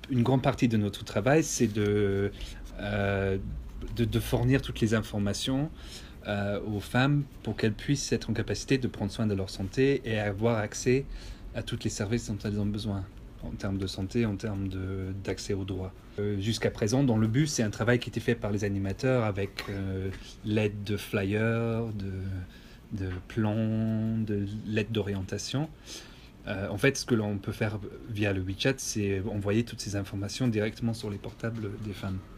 une grande partie de notre travail, c'est de fournir toutes les informations aux femmes pour qu'elles puissent être en capacité de prendre soin de leur santé et avoir accès à tous les services dont elles ont besoin en termes de santé, en termes d'accès aux droits. Jusqu'à présent, dans le bus, c'est un travail qui était fait par les animateurs avec l'aide de flyers, de plans, de l'aide d'orientation. En fait, ce que l'on peut faire via le WeChat, c'est envoyer toutes ces informations directement sur les portables des femmes.